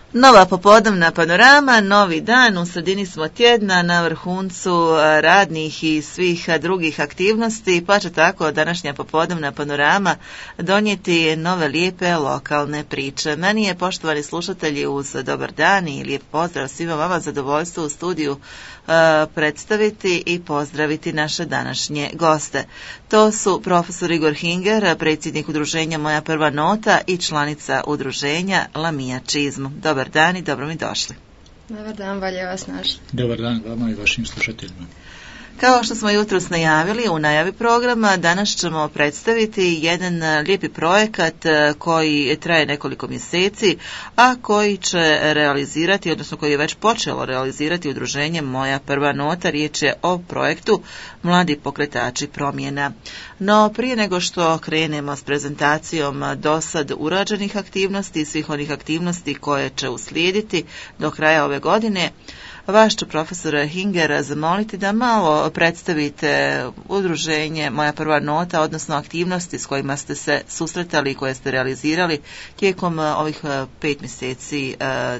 Nova popodnevna panorama, novi dan, u sredini smo tjedna, na vrhuncu radnih i svih drugih aktivnosti, pa će tako današnja popodnevna panorama donijeti nove lijepe lokalne priče. Meni je, poštovani slušatelji, uz dobar dan i lijep pozdrav svima vama, zadovoljstvo u studiju predstaviti i pozdraviti naše današnje goste. To su profesor Igor Hinger, predsjednik udruženja Moja prva nota i članica udruženja Lamija Čizmu. Dobar dan i dobro mi došli. Dobar dan, valje vas našli. Dobar dan vama i vašim slušateljima. Kao što smo jutros najavili u najavi programa, danas ćemo predstaviti jedan lijepi projekat koji traje nekoliko mjeseci, a koji će realizirati, odnosno koji je već počelo realizirati udruženje Moja prva nota. Riječ je o projektu Mladi pokretači promjena. No prije nego što krenemo s prezentacijom dosad urađenih aktivnosti i svih onih aktivnosti koje će uslijediti do kraja ove godine, vas ću, profesor Hinger, zamoliti da malo predstavite udruženje Moja prva nota, odnosno aktivnosti s kojima ste se susretali i koje ste realizirali tijekom ovih 5 mjeseci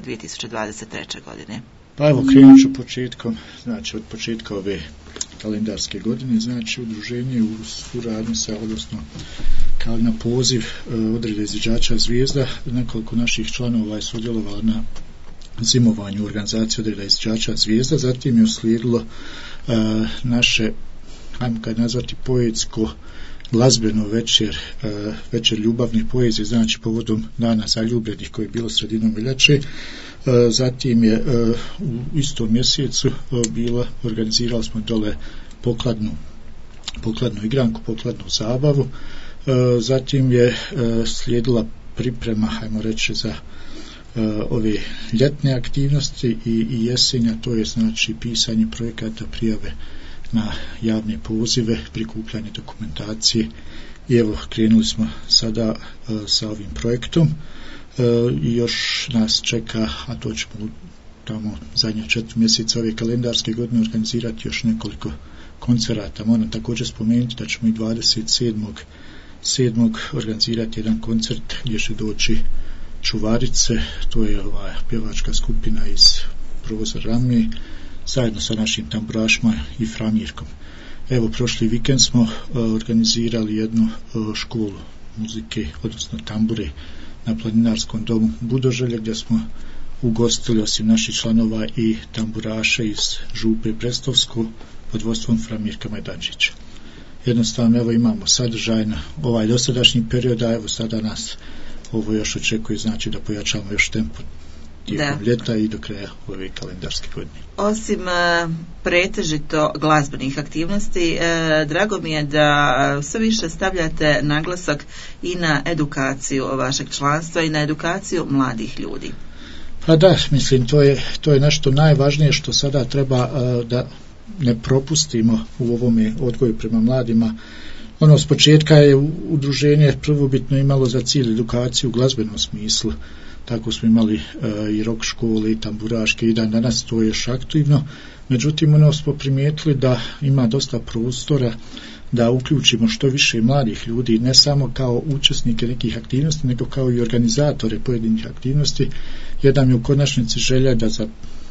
2023. godine. Pa evo, krenut ću početkom, znači od početka ove kalendarske godine, znači udruženje u suradnji sa, odnosno kao na poziv odreda izviđača Zvijezda, nekoliko naših članova je sudjelovalo na zimovanju organizacije odreda izviđača Zvijezda, zatim je uslijedilo naše, ajmo kad nazvati, poetsko glazbeno večer ljubavne poezije, znači povodom Dana zaljubljenih koji je bilo sredinom veljače. Zatim je u istom mjesecu organizirali smo dole pokladnu igranku, pokladnu zabavu. Zatim je slijedila priprema, ajmo reći, za ove ljetne aktivnosti i jesenja, to je znači pisanje projekata, prijave na javne pozive, prikupljanje dokumentacije i evo krenuli smo sada sa ovim projektom i još nas čeka, a to ćemo tamo zadnja 4 mjeseca ove kalendarske godine organizirati još nekoliko koncerata. Moram također spomenuti da ćemo i 27. organizirati jedan koncert gdje će doći Čuvarice, to je pjevačka skupina iz Provoza Rame, zajedno sa našim tamburašima i Framirkom. Evo, prošli vikend smo organizirali jednu školu muzike, odnosno tambure, na Planinarskom domu Budoželje, gdje smo ugostili osim naših članova i tamburaše iz Župe Prestovsko pod vodstvom Framirka Majdančića. Jednostavno, evo, imamo sadržajno ovaj dosadašnji period, a evo sada nas ovo još očekuje, znači da pojačamo još tempo tijekom ljeta i do kraja ove kalendarske godine. Osim pretežito glazbenih aktivnosti, drago mi je da sve više stavljate naglasak i na edukaciju vašeg članstva i na edukaciju mladih ljudi. Pa da, mislim, to je nešto najvažnije što sada treba da ne propustimo u ovome odgoju prema mladima. S početka je udruženje prvobitno imalo za cilj edukaciju u glazbenom smislu, tako smo imali i rock škole i tamburaške i dan danas to je još aktivno, međutim smo primijetili da ima dosta prostora da uključimo što više mladih ljudi, ne samo kao učesnike nekih aktivnosti, nego kao i organizatore pojedinih aktivnosti, jer nam je u konačnici želja da za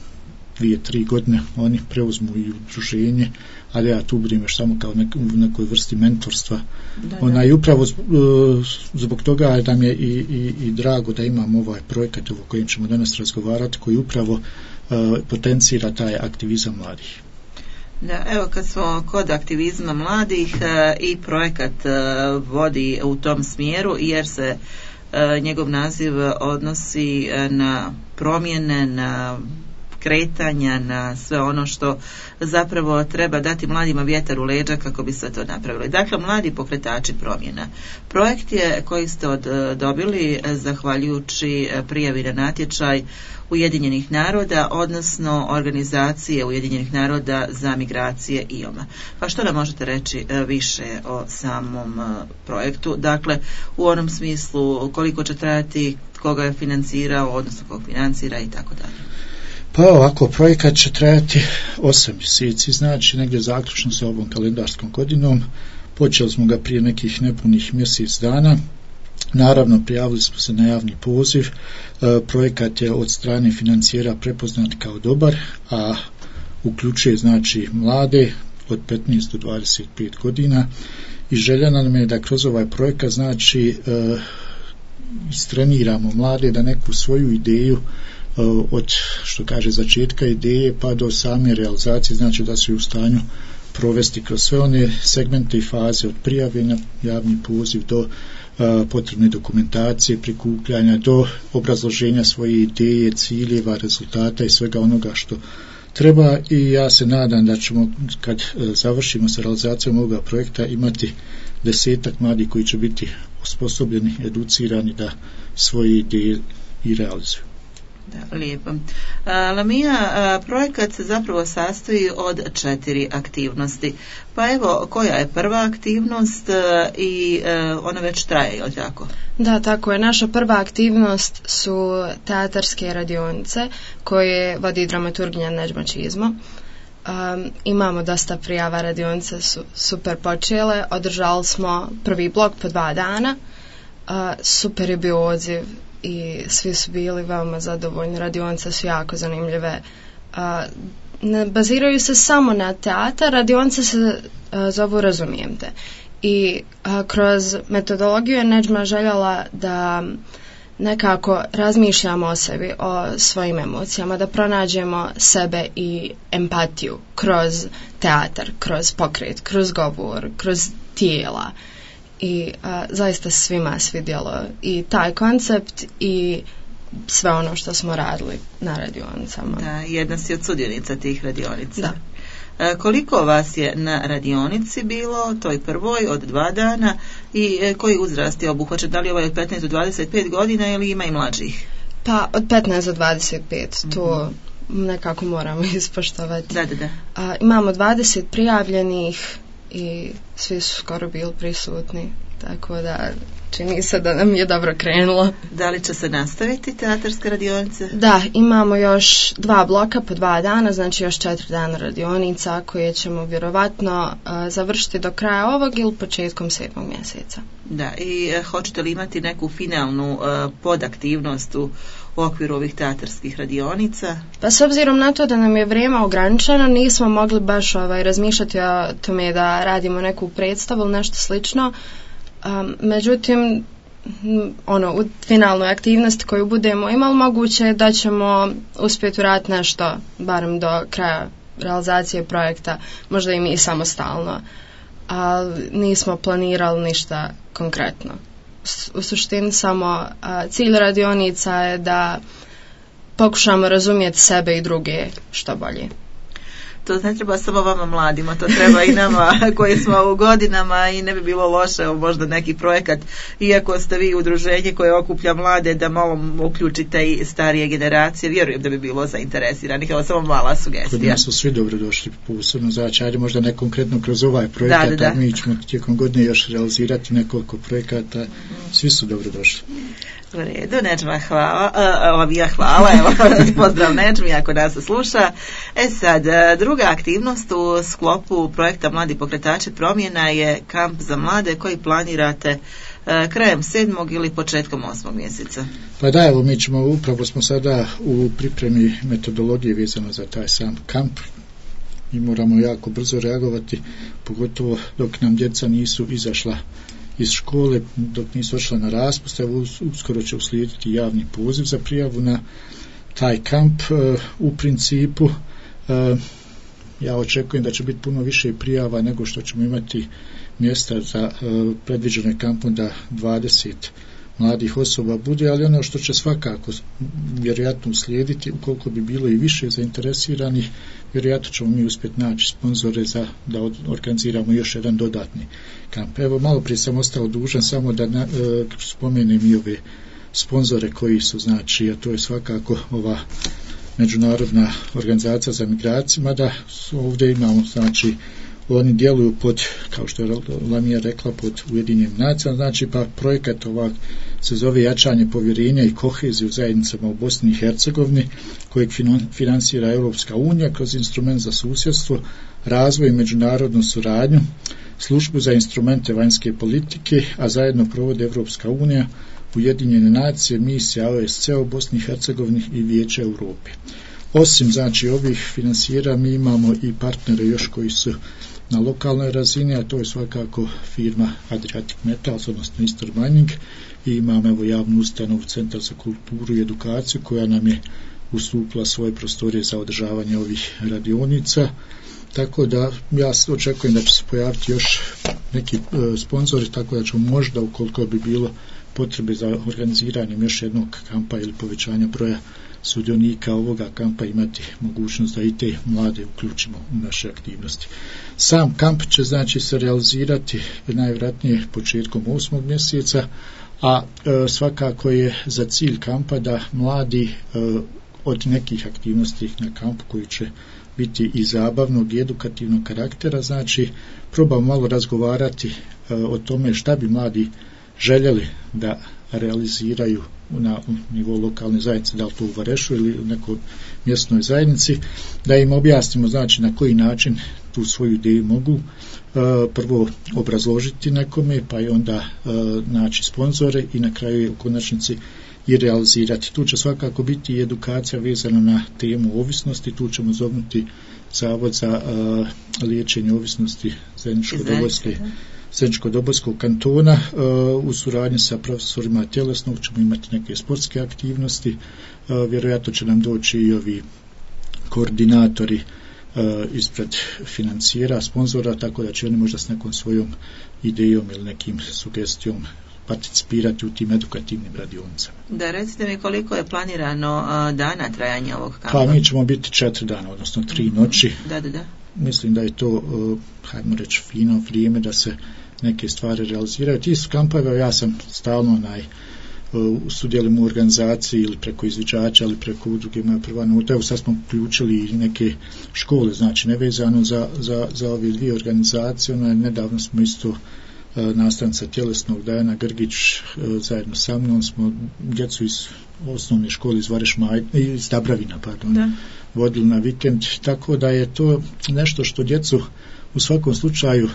2-3 godine oni preuzmu i udruženje, ali ja tu budem još samo kao u nekoj vrsti mentorstva. I upravo zbog toga nam je i drago da imamo ovaj projekat o kojem ćemo danas razgovarati, koji upravo potencira taj aktivizam mladih. Da, evo, kad smo kod aktivizma mladih, i projekat vodi u tom smjeru, jer se njegov naziv odnosi na promjene, na kretanja, na sve ono što zapravo treba dati mladima vjetar u leđa kako bi se to napravili. Dakle, Mladi pokretači promjena. Projekt je koji ste dobili zahvaljujući prijavi na natječaj Ujedinjenih naroda, odnosno organizacije Ujedinjenih naroda za migracije IOM-a. Pa što nam možete reći više o samom projektu? Dakle, u onom smislu koliko će trajati, koga je financirao, odnosno kog financira i tako dalje. Pa ovako, projekat će trajati 8 mjeseci, znači negdje zaključno sa ovom kalendarskom godinom. Počeli smo ga prije nekih nepunih mjesec dana Naravno, prijavili smo se na javni poziv, projekat je od strane financijera prepoznat kao dobar, a uključuje znači mlade od 15 do 25 godina i želja nam je da kroz ovaj projekat znači istreniramo mlade da neku svoju ideju od, što kaže, začetka ideje pa do same realizacije, znači da su u stanju provesti kroz sve one segmente i faze od prijave na javni poziv do potrebne dokumentacije, prikupljanja, do obrazloženja svoje ideje, ciljeva, rezultata i svega onoga što treba. I ja se nadam da ćemo, kad završimo sa realizacijom ovoga projekta, imati 10 mladih koji će biti osposobljeni, educirani da svoje ideje i realizuju. Da, lijepo. Lamija, projekat se zapravo sastoji od 4 aktivnosti. Pa evo, koja je prva aktivnost i ona već traje, jel tako? Da, tako je. Naša prva aktivnost su teatarske radionice koje vodi dramaturginja Neđma Čizmo. Imamo dosta prijava, radionice su super počele. Održali smo prvi blok po 2 dana. Super je bio odziv i svi su bili veoma zadovoljni. Radionice su jako zanimljive. Ne baziraju se samo na teatar, radionice se zovu Razumijem te. I kroz metodologiju je Neđma željela da nekako razmišljamo o sebi, o svojim emocijama, da pronađemo sebe i empatiju kroz teatar, kroz pokret, kroz govor, kroz tijela. I zaista svima svidjelo i taj koncept i sve ono što smo radili na radionicama. Da, jedna si od sudionica tih radionica. Da. Koliko vas je na radionici bilo, toj prvoj, od 2 dana i koji uzrast je obuhvaćen? Da li ovaj od 15 do 25 godina ili ima i mlađih? Pa od 15 do 25, to nekako moramo ispoštovati. Da. Imamo 20 prijavljenih i svi su skoro bili prisutni, tako da čini se da nam je dobro krenulo. Da li će se nastaviti teatarske radionice? Da, imamo još 2 bloka po 2 dana, znači još 4 dana radionica koje ćemo vjerovatno završiti do kraja ovog ili početkom 7. mjeseca. Da, i hoćete li imati neku finalnu podaktivnost u okviru ovih teatarskih radionica? Pa s obzirom na to da nam je vrijeme ograničeno, nismo mogli baš razmišljati o tome da radimo neku predstavu ili nešto slično. Međutim, u finalnoj aktivnosti koju budemo imali, moguće je da ćemo uspjeti uraditi nešto, barem do kraja realizacije projekta, možda i mi samostalno, ali nismo planirali ništa konkretno. U suštini samo cilj radionica je da pokušamo razumjeti sebe i druge što bolje. To ne treba samo vama mladima, to treba i nama koji smo u godinama i ne bi bilo loše možda neki projekat, iako ste vi udruženje koje okuplja mlade, da malo uključite i starije generacije, vjerujem da bi bilo zainteresiranih. Evo samo mala sugestija. Kod nas su svi dobrodošli, posebno znači, ajde možda ne konkretno kroz ovaj projekat, da. Mi ćemo tijekom godine još realizirati nekoliko projekata, svi su dobrodošli. U redu, Neđma, hvala. Hvala, evo, pozdrav Neđmi ako nas sluša. Sad, druga aktivnost u sklopu projekta Mladi pokretači promjena je kamp za mlade koji planirate krajem 7. ili početkom 8. mjeseca. Pa da, evo, upravo smo sada u pripremi metodologije vezano za taj sam kamp i moramo jako brzo reagovati, pogotovo dok nam djeca nisu izašla iz škole, dok nisu ošla na raspust. Evo, uskoro će uslijediti javni poziv za prijavu na taj kamp. U principu ja očekujem da će biti puno više prijava nego što ćemo imati mjesta za predviđene kampom da 20 mladih osoba bude, ali ono što će svakako vjerojatno uslijediti, ukoliko bi bilo i više zainteresiranih, vjerojatno ćemo mi uspjeti naći sponzore da organiziramo još jedan dodatni kamp. Evo, malo prije sam ostao dužan samo da spomenem i ove sponzore koji su, znači, a to je svakako ova Međunarodna organizacija za migracije, mada ovdje imamo, znači, oni djeluju pod, kao što je Lamija rekla, pod Ujedinjenim nacijama, znači, pa projekat ovak se zove Jačanje povjerenja i koheziju zajednicama u Bosni i Hercegovini, kojeg financira Europska unija kroz instrument za susjedstvo, razvoj i međunarodnu suradnju službu za instrumente vanjske politike, a zajedno provode Evropska unija, Ujedinjene nacije, misija OSCE u Bosni i Hercegovini i Vijeće Europe. Osim znači ovih finansijera mi imamo i partnere još koji su na lokalnoj razini, a to je svakako firma Adriatic Metals, odnosno Eastern Mining, i imamo evo javnu ustanovu Centar za kulturu i edukaciju koja nam je ustupila svoje prostorije za održavanje ovih radionica. Tako da ja očekujem da će se pojaviti još neki sponzori, tako da ćemo možda, ukoliko bi bilo potrebe za organiziranjem još jednog kampa ili povećanja broja sudionika ovoga kampa, imati mogućnost da i te mlade uključimo u naše aktivnosti. Sam kamp će znači se realizirati najvjerojatnije početkom 8. mjeseca, a svakako je za cilj kampa da mladi od nekih aktivnosti na kampu koji će biti i zabavnog i edukativnog karaktera, znači probam malo razgovarati o tome šta bi mladi željeli da realiziraju na nivou lokalne zajednice, da li to u Varešu ili u nekoj mjesnoj zajednici, da im objasnimo znači na koji način tu svoju ideju mogu prvo obrazložiti nekome, pa i onda naći sponzore i na kraju u konačnici i realizirati. Tu će svakako biti i edukacija vezana na temu ovisnosti, tu ćemo zovnuti Zavod za liječenje ovisnosti Zeničko-Dobojskog kantona u suradnji sa profesorima tjelesnog, ćemo imati neke sportske aktivnosti, vjerojatno će nam doći i ovi koordinatori ispred financijera, sponzora, tako da će oni možda s nekom svojom idejom ili nekim sugestijom participirati u tim edukativnim radionicama. Da, recite mi koliko je planirano dana trajanja ovog kampa? Pa mi ćemo biti 4 dana, odnosno 3 noći. Da. Mislim da je to, hajmo reći, fino vrijeme da se neke stvari realiziraju. Ti su kampove, ja sam stalno sudjelujem u organizaciji ili preko izviđača ili preko udruge Moja prva nota. Evo sad smo uključili i neke škole, znači nevezano za ove dvije organizacije. Nedavno smo isto nastavnica tjelesnog Dajana Grgić zajedno sa mnom smo djecu iz osnovne škole iz Dabravina vodili na vikend, tako da je to nešto što djecu u svakom slučaju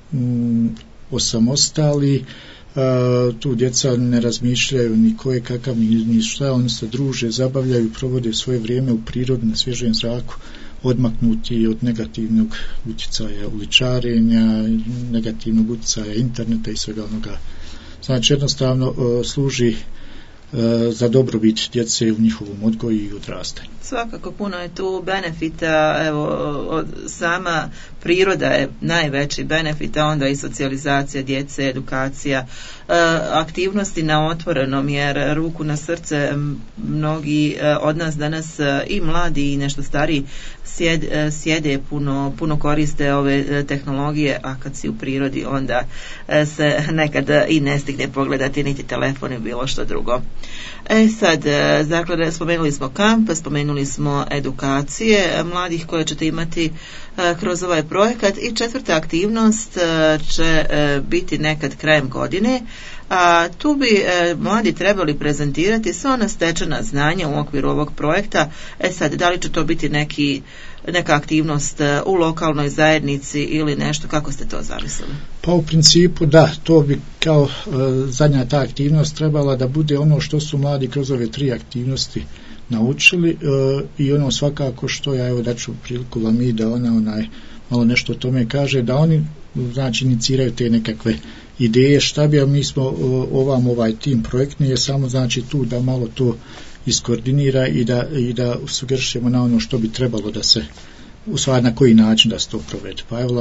osamostali. Tu djeca ne razmišljaju ni ko je kakav ni šta, oni se druže, zabavljaju, provode svoje vrijeme u prirodi na svježem zraku, odmaknuti od negativnog utjecaja uličarenja, negativnog utjecaja interneta i svega onoga. Znači jednostavno služi za dobrobit djece u njihovom odgoju i odrastanju. Svakako puno je tu benefita, evo sama priroda je najveći benefit, a onda i socijalizacija djece, edukacija, aktivnosti na otvorenom, jer ruku na srce mnogi od nas danas i mladi i nešto stariji sjede, puno koriste ove tehnologije, a kad si u prirodi onda se nekad i ne stigne pogledati niti telefon i bilo što drugo. Sad, dakle, spomenuli smo kamp, spomenuli smo edukacije mladih koje ćete imati kroz ovaj projekat i četvrta aktivnost će biti nekad krajem godine, a tu bi mladi trebali prezentirati sva ona stečena znanja u okviru ovog projekta. Sad, da li će to biti neka aktivnost u lokalnoj zajednici ili nešto, kako ste to zamislili? Pa u principu da, to bi kao zadnja ta aktivnost trebala da bude ono što su mladi kroz ove 3 aktivnosti naučili i ono svakako što ja evo daću priliku Lami da ona malo nešto o tome kaže, da oni znači iniciraju te nekakve ideje šta bi, a mi smo ovaj tim projektni je samo znači tu da malo to iskoordinira i da sugerišemo na ono što bi trebalo da se usvaja, na koji način da se to provede. Pa evo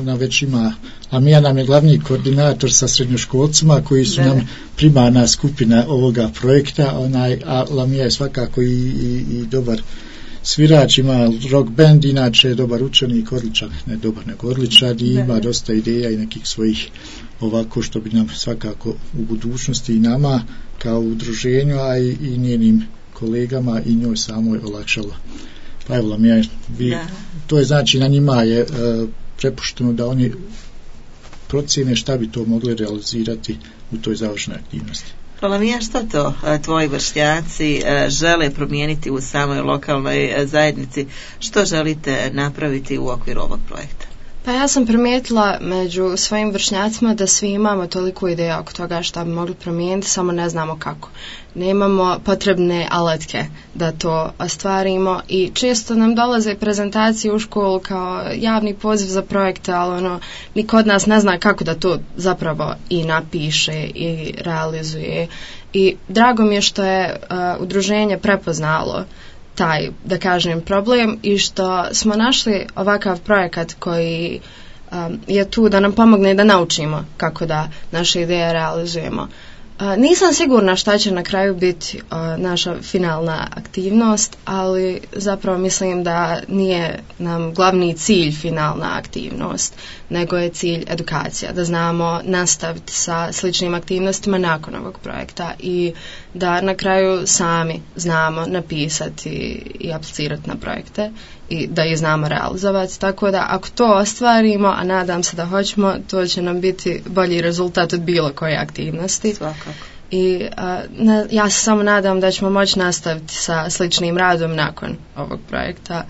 Lamija nam je glavni koordinator sa srednjoškolcima koji su nam primarna skupina ovoga projekta, a Lamija je svakako i dobar svirač, ima rock band, inače je dobar učenik, odličan, ne dobar nego odličan i ima dosta ideja i nekih svojih ovako što bi nam svakako u budućnosti i nama kao udruženju, a i njenim kolegama i njoj samoj olakšalo. Pa evo Lamija, to je znači na njima je prepušteno da oni procjene šta bi to mogli realizirati u toj završnoj aktivnosti. Lamija, što to tvoji vršnjaci žele promijeniti u samoj lokalnoj zajednici? Što želite napraviti u okviru ovog projekta? Pa ja sam primijetila među svojim vršnjacima da svi imamo toliko ideja oko toga što bi mogli promijeniti, samo ne znamo kako. Nemamo potrebne alatke da to ostvarimo i često nam dolaze prezentacije u školu kao javni poziv za projekte, ali niko od nas ne zna kako da to zapravo i napiše i realizuje. I drago mi je što je udruženje prepoznalo taj, da kažem, problem i što smo našli ovakav projekat koji je tu da nam pomogne da naučimo kako da naše ideje realizujemo. Nisam sigurna šta će na kraju biti naša finalna aktivnost, ali zapravo mislim da nije nam glavni cilj finalna aktivnost, nego je cilj edukacija, da znamo nastaviti sa sličnim aktivnostima nakon ovog projekta i da na kraju sami znamo napisati i aplicirati na projekte i da ih znamo realizovati, tako da ako to ostvarimo, a nadam se da hoćemo, to će nam biti bolji rezultat od bilo koje aktivnosti. Svakako. I ja se samo nadam da ćemo moći nastaviti sa sličnim radom nakon ovog projekta,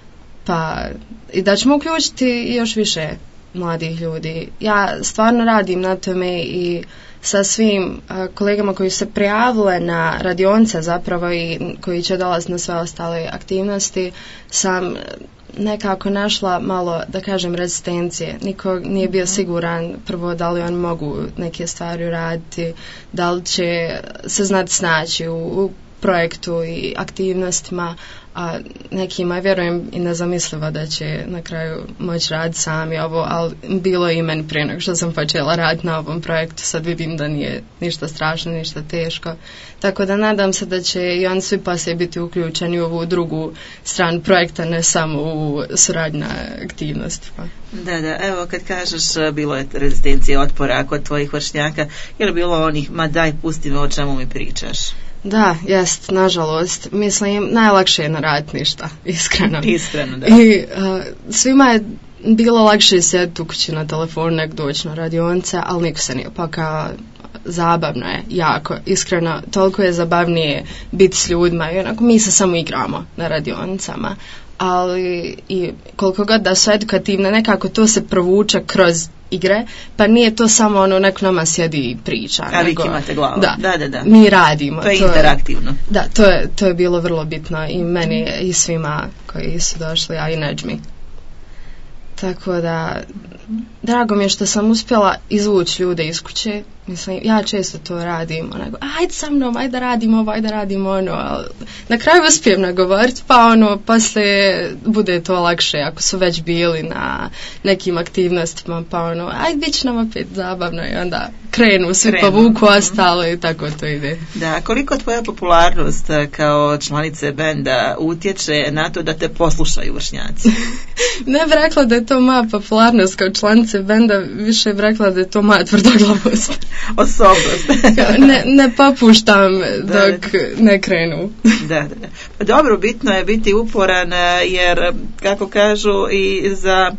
pa i da ćemo uključiti još više mladih ljudi. Ja stvarno radim na tome i sa svim kolegama koji su se prijavile na radionice zapravo i koji će dolaziti na sve ostale aktivnosti, sam nekako našla malo, da kažem, rezistencije. Niko nije bio siguran prvo da li on mogu neke stvari raditi, da li će se znati snaći u projektu i aktivnostima, a nekima vjerujem i nezamislivo da će na kraju moći raditi sami ovo, ali bilo je i meni prije nego što sam počela raditi na ovom projektu, sad vidim da nije ništa strašno, ništa teško, tako da nadam se da će i oni svi poslije biti uključeni u ovu drugu stranu projekta, ne samo u suradnju na aktivnostima. Da, evo kad kažeš bilo je rezistencije, otpora kod tvojih vršnjaka, je li bilo onih, ma daj pusti me, o čemu mi pričaš? Da, jest, nažalost. Mislim, najlakše je naraditi ništa, iskreno. Iskreno, da. I svima je bilo lakše sjediti u kući na telefonu nek doći na radionice, ali niko se nije, pa kao zabavno je, jako, iskreno, toliko je zabavnije biti s ljudima i onako mi se samo igramo na radionicama, ali i koliko god da su edukativne, nekako to se provuče kroz igre, pa nije to samo neko nama sjedi i priča. A vi kimate glavu. Da. Da. Mi radimo. To je interaktivno. Da, to je bilo vrlo bitno i meni i svima koji su došli, a i Nedžmi. Tako da, drago mi je što sam uspjela izvući ljude iz kuće. Mislim, ja često to radim, ajde sa mnom, ajde radimo ono, ali na kraju uspijem nagovoriti, pa poslije bude to lakše ako su već bili na nekim aktivnostima, pa ajde bit će nam opet zabavno i onda krenu, svi povuku ostalo i tako to ide. Da, koliko tvoja popularnost kao članice benda utječe na to da te poslušaju vršnjaci? Ne bih rekla da je to moja popularnost kao članice benda, više bih rekla da je to moja tvrdoglavost. Osobnost. ne popuštam dok ne krenu. Da. Pa dobro, bitno je biti uporan, jer kako kažu i za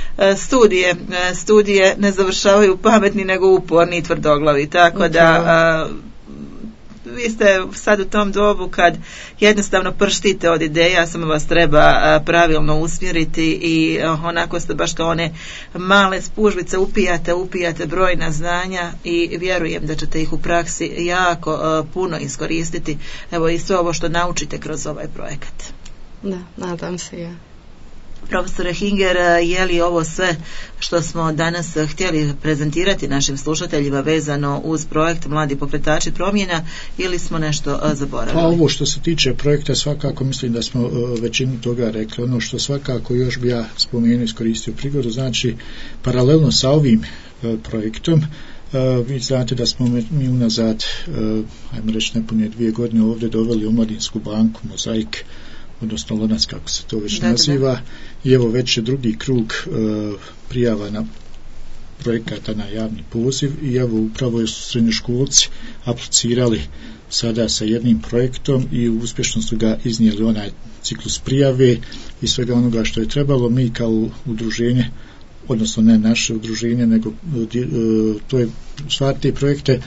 studije ne završavaju pametni nego uporni i tvrdoglavi, tako da vi ste sad u tom dobu kad jednostavno prštite od ideja, samo vas treba pravilno usmjeriti i onako ste baš kao one male spužvice, upijate brojna znanja i vjerujem da ćete ih u praksi jako puno iskoristiti, evo i sve ovo što naučite kroz ovaj projekat. Da, nadam se ja. Profesore Hinger, je li ovo sve što smo danas htjeli prezentirati našim slušateljima vezano uz projekt Mladi pokretači promjena ili smo nešto zaboravili? Pa ovo što se tiče projekta svakako mislim da smo većinu toga rekli. Ono što svakako još bi ja spomenuo, iskoristio prigodu, znači paralelno sa ovim projektom vi znate da smo mi unazad ajmo reći nepune 2 godine ovdje doveli Omladinsku banku Mozaik, odnosno Lonac kako se to već naziva, i evo već je drugi krug prijava na projekata na javni poziv i evo upravo su srednjoškolci aplicirali sada sa jednim projektom i uspješno su ga iznijeli onaj ciklus prijave i svega onoga što je trebalo. Mi kao udruženje, odnosno ne naše udruženje, nego to je stvar te projekte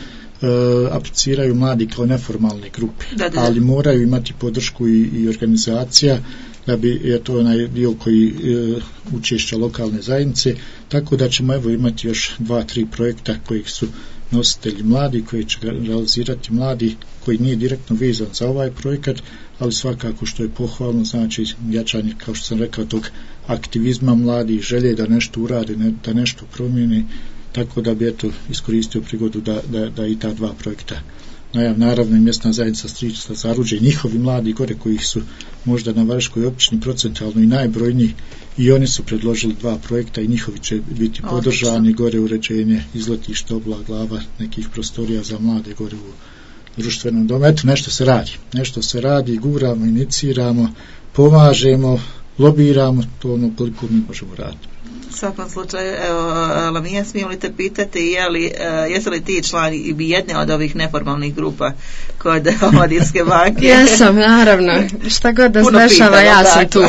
apliciraju mladi kao neformalne grupe, da. Ali moraju imati podršku i organizacija, da bi je to onaj dio koji učešća lokalne zajednice, tako da ćemo evo imati još 2-3 projekta kojih su nositelji mladi, koji će realizirati mladi, koji nije direktno vezan za ovaj projekat, ali svakako što je pohvalno, znači jačanje, kao što sam rekao, tog aktivizma mladi, želje da nešto urade, da nešto promijeni, tako da bi eto iskoristio prigodu da i ta 2 projekta naravno i mjesna zajednica Stričca Zaruđe i njihovi mladi gore koji su možda na Varaždinskoj općini procentualno i najbrojniji, i oni su predložili 2 projekta i njihovi će biti podržani, gore uređenje izletišta, obla glava, nekih prostorija za mlade gore u društvenom domu. Eto, nešto se radi, guramo, iniciramo, pomažemo, lobiramo, to ono koliko mi možemo raditi. U svakom slučaju, evo, Lamija, smijem li te pitati, jesi li ti član jedne od ovih neformalnih grupa kod Omladinske banke? Jesam, naravno. Šta god da se dešava, ja sam tu.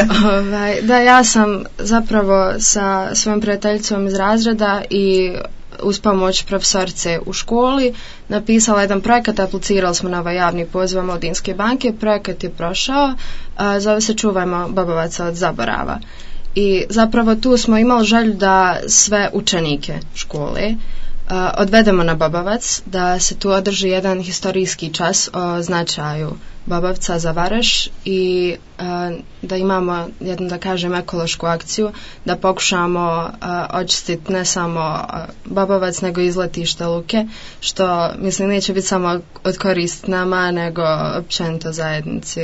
Da, ja sam zapravo sa svojom prijateljicom iz razreda i uz pomoć profesorice u školi napisala jedan projekat, aplicirali smo na ovaj javni poziv Omladinske banke, projekat je prošao, zove se Čuvajmo Bobovaca od zaborava. I zapravo tu smo imali želju da sve učenike škole odvedemo na Bobovac, da se tu održi jedan historijski čas o značaju Bobovca za Varaš i da imamo jednu, da kažem, ekološku akciju, da pokušamo očistiti ne samo Bobovac nego i izletište luke, što mislim neće biti samo od korist nama nego općenito zajednici.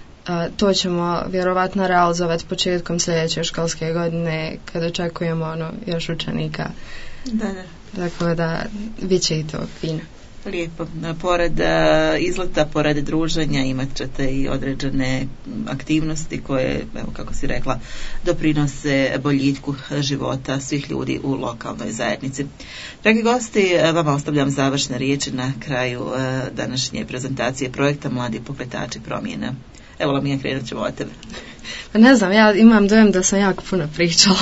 To ćemo vjerovatno realizovati početkom sljedeće školske godine kad očekujemo još učenika. Da. Tako da bit će i to fino. Lijepo. Pored izleta, pored druženja imat ćete i određene aktivnosti koje, evo kako si rekla, doprinose boljitku života svih ljudi u lokalnoj zajednici. Dragi gosti, vama ostavljam završne riječi na kraju današnje prezentacije projekta Mladi pokretači promjena. Evo, Lamija, krenut ćemo od tebe. Ne znam, ja imam dojem da sam jako puno pričala.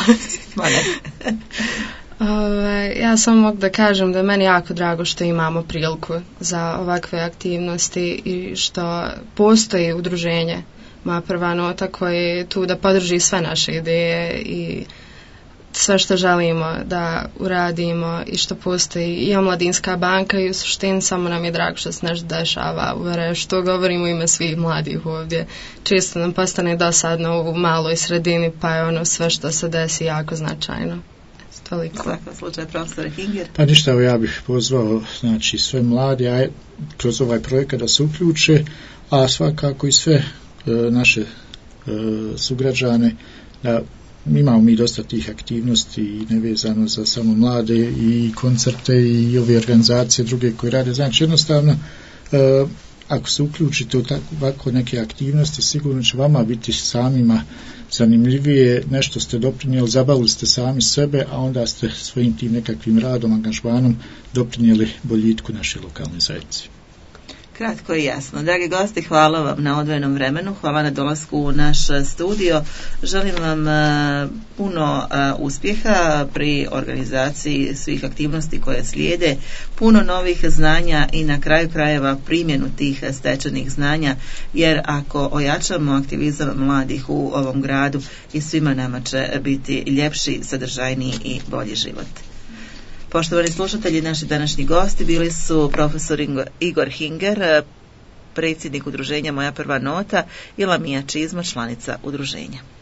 Ja samo mogu da kažem da je meni jako drago što imamo priliku za ovakve aktivnosti i što postoji udruženje Moja prva nota koje je tu da podrži sve naše ideje i sve što želimo da uradimo i što postoji i Omladinska banka i u suštini samo nam je drago što se nešto dešava u Varaždinu, što govorimo u ime svih mladih ovdje. Često nam postane dosadno u maloj sredini, pa je sve što se desi jako značajno. Toliko. Svaka slučaj, profesor Hinger. Pa ništa, evo ja bih pozvao sve mladi kroz ovaj projekat da se uključe, a svakako i sve naše sugrađane da imamo mi dosta tih aktivnosti i nevezano za samo mlade i koncerte i ove organizacije druge koje rade. Znači jednostavno ako se uključite u ovako neke aktivnosti, sigurno će vama biti samima zanimljivije, nešto ste doprinijeli, zabavili ste sami sebe, a onda ste svojim tim nekakvim radom, angažmanom doprinijeli boljitku naše lokalne zajednice. Kratko i jasno. Dragi gosti, hvala vam na odvojenom vremenu, hvala na dolasku u naš studio. Želim vam puno uspjeha pri organizaciji svih aktivnosti koje slijede, puno novih znanja i na kraju krajeva primjenu tih stečenih znanja, jer ako ojačamo aktivizam mladih u ovom gradu i svima nama će biti ljepši, sadržajniji i bolji život. Poštovani slušatelji, naši današnji gosti bili su profesor Igor Hinger, predsjednik udruženja Moja prva nota, i Lamija Čizma, članica udruženja.